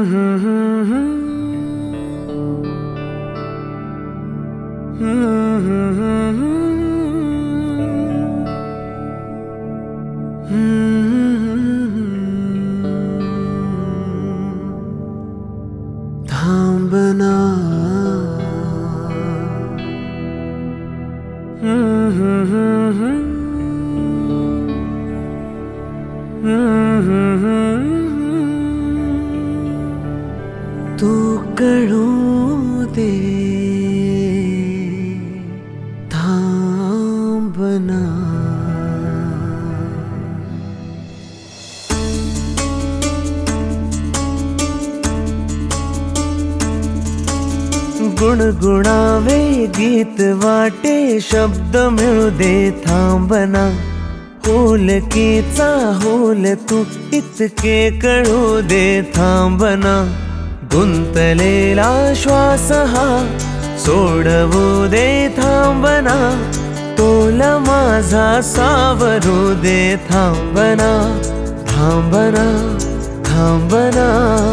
थांबना तू कळू दे थांबना गुणगुणावे गीत वाटे शब्द मिळू दे थांबना होलकीचा होल तू इतके कळू दे थांबना गुंतलेला श्वास हा सोडवू दे थांबना तोल माझा सावरू दे थांबना थांबना थांबना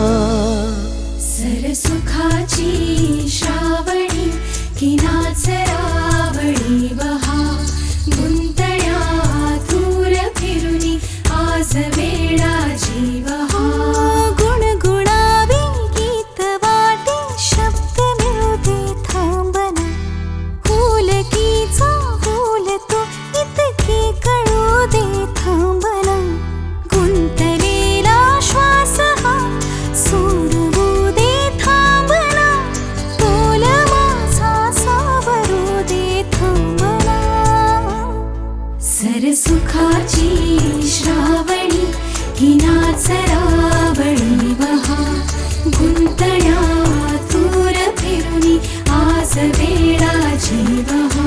सरसुखाची श्रावणी की नाचरावळी बहा गुंतण्या दूर फिरुनी आज वेळा जीवहा गुणगुणावे गीत वाटे शब्द मिळू दे थांबना होलकीचा होल तो इतके कळू दे थांबना गुंतलेला श्वास हा सोडवू दे थांबना तोल माझा सावरू दे थांबना सरसुखाची श्रावणी ही नाचरावळी बहा गुंतण्या दूर फिरुनी आज वेळा जीवहा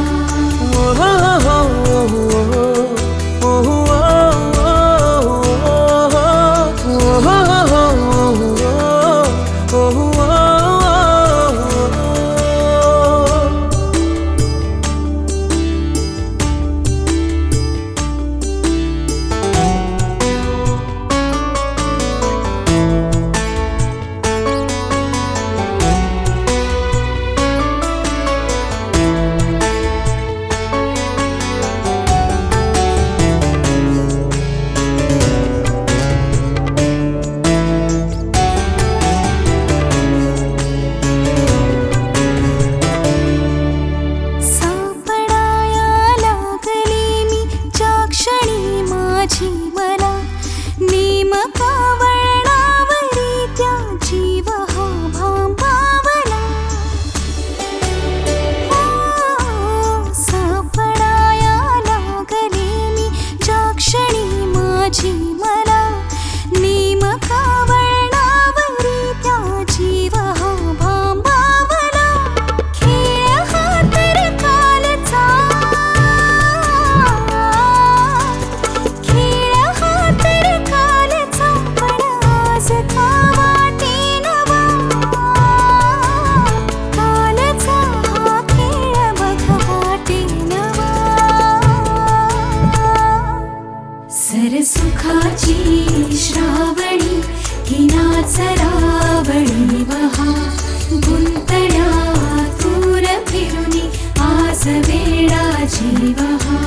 सरसुखाची श्रावणी की नाचरावळी बहा गुंतण्या दूर फिरुनी आज वेळा जीवहा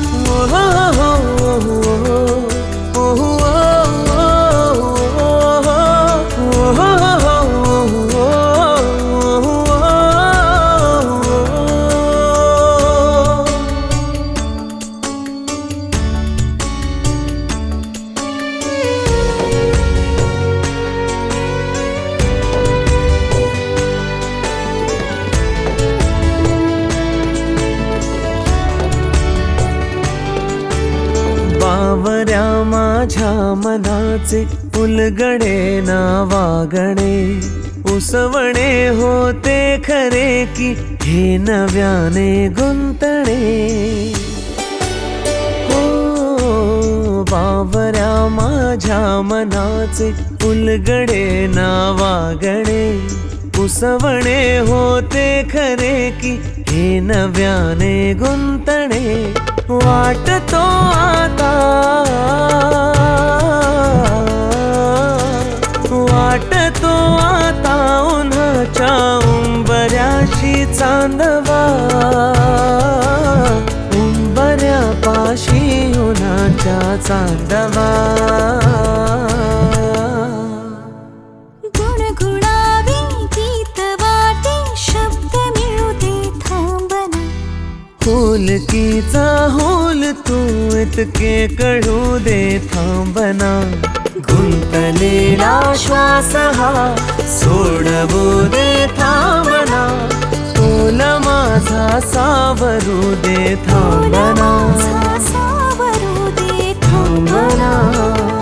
बावऱ्या माझ्या मनाचे उलगडे ना वागणे उसवणे होते खरे की हे नव्याने गुंतणे हो बावऱ्या माझ्या मनाचे उलगडे ना वागणे उसवणे होते खरे की हे नव्याने गुंतणे वाटतो आता दाटतो आता उन्हाच्या उंबऱ्याशी चांदवा, उंबऱ्यापाशी उन्हाच्या चांदवा. गुणगुणावी गीत वाटे शब्द मिळू दे थांबना. होलकीचा होल तू इतके कळू दे थांबना. गुंतलेला श्वास हा सोडवू दे थांबना. तोल माझा सावरू दे थांबना. सावरू दे थांबना.